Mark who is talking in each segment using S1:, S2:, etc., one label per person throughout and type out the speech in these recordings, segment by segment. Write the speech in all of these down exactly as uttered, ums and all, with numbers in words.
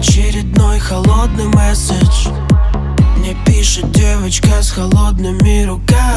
S1: Очередной холодный месседж. Мне пишет девочка с холодными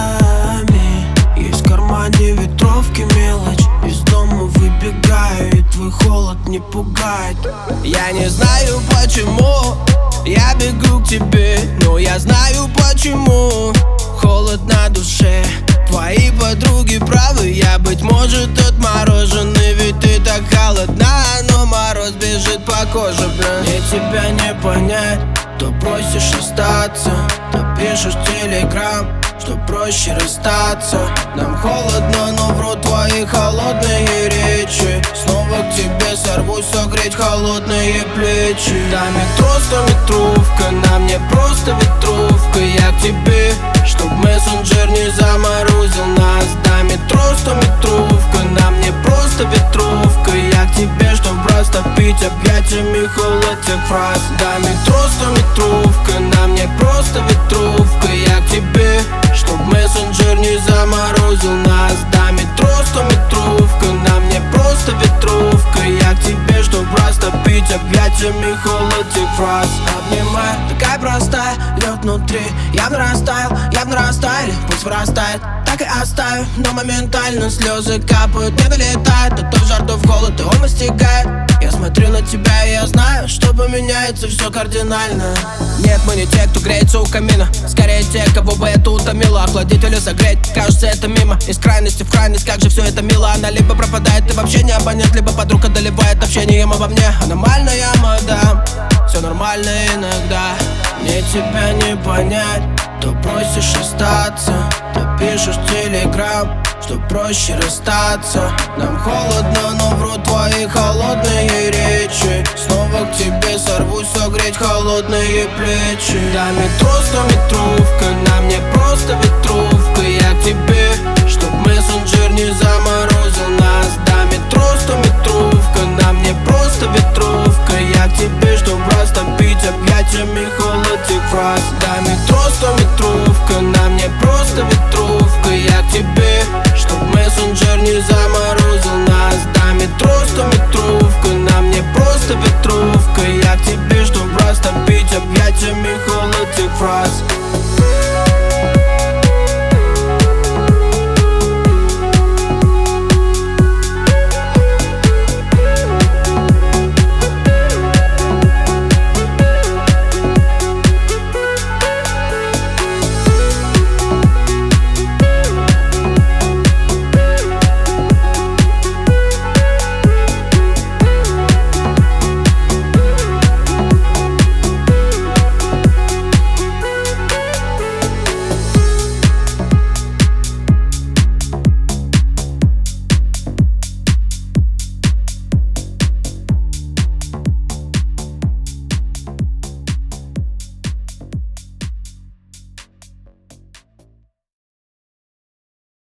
S1: руками. Есть в кармане ветровки мелочь. Из дома выбегаю, и твой холод не пугает. Я не знаю почему я бегу к тебе, но я знаю почему. Холод на душе. Твои подруги правы, я, быть может, отмороженный. Ведь ты так холодна, но мороз бежит по коже, бля. Мне тебя не понять, то просишь остаться, то пишешь в телеграм, что проще расстаться. Нам холодно, но врут твои холодные речи. Снова к тебе сорвусь, согреть холодные плечи. Да, метро, стометровка, на мне просто ветровка. Я к тебе, чтоб мессенджер не заморозил нас. Да, метро, стометровка, на мне просто ветровка. Я к тебе, чтоб растопить объятиями холод тех фраз. Да, метро, стометровка, на мне просто ветровка. Я к тебе, чтоб мессенджер не заморозил нас. Да, метро, стометровка, на мне просто ветровка. Я к тебе, чтоб растопить объятиями холод тех фраз. Обнимай, такая простая, лед внутри. Явно растаял, явно растаяли, пусть вырастает, так и оставим. Но моментально слезы капают, не долетает. А то в жар, то в холод, и он настигает. Я смотрю на тебя, и я знаю, что поменяется все кардинально. Нет, мы не те, кто греется у камина. Скорее те, кого бы это утомило. Охладить или согреть, кажется, это мимо. Из крайности в крайность, как же все это мило. Она либо пропадает, и вообще не абонент, либо подруг одолевает общением обо мне. Аномальная мадам, все нормально иногда. Мне тебя не понять, то просишь остаться, то пишешь в телеграм, что проще расстаться. Нам холодно, но врут твои холодные речи. Снова к тебе сорвусь, согреть холодные плечи. Да, метро, стометровка, на мне просто ветровка. Я к тебе, чтоб мессенджер не заморозил нас. Да, метро, стометровка, на мне просто ветровка.